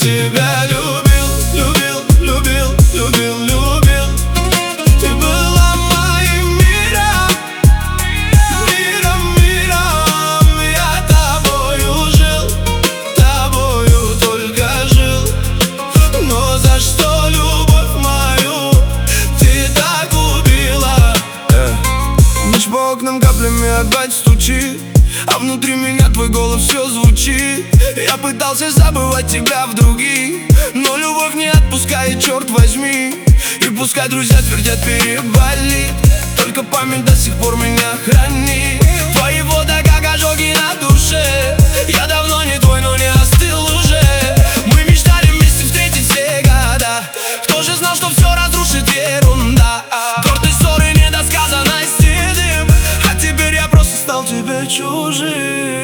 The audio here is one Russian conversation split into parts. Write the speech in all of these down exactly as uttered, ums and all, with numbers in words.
тебя любил, любил, любил, любил, любил. Ты была моим миром, миром, миром. Я тобою жил, тобою только жил. Но за что любовь мою ты так убила? э. Ночь по окнам каплями опять стучит, а внутри меня твой голос все звучит. Я пытался забывать тебя в других, но любовь не отпускает, черт возьми. И пускай друзья твердят, переболит, только память до сих пор меня хранит. Твои фото как ожоги на душе. Я давно не твой, но не остыл уже. Мы мечтали вместе встретить все года. Кто же знал, что все разрушит ерунда? Гордой ссоры, недосказанности дым. А теперь я просто стал тебе чужим.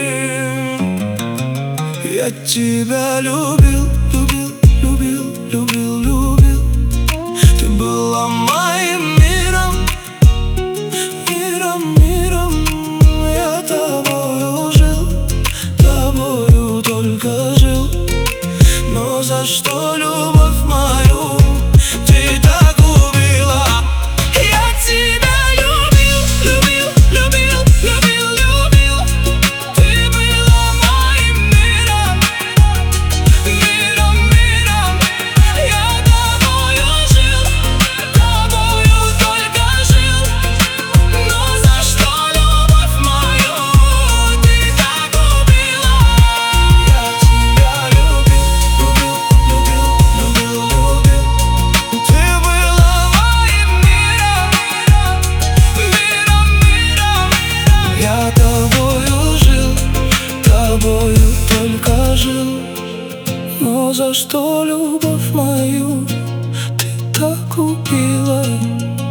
Я тебя любил, любил, любил, любил, любил. Ты была моим миром, миром, миром. Я тобою жил, тобою только жил. Но за что любовь мою ты так убила? Я тебя любил, любил, любил, любил, любил. Ты была моим миром, миром, миром. Я тобою жил, тобою только жил. Но за что любовь мою ты так убила? Я тебя любил, любил, любил, любил. Ты была моим миром, миром, миром. Я тобою жил, тобою только жил. Но за что любовь мою ты так убила?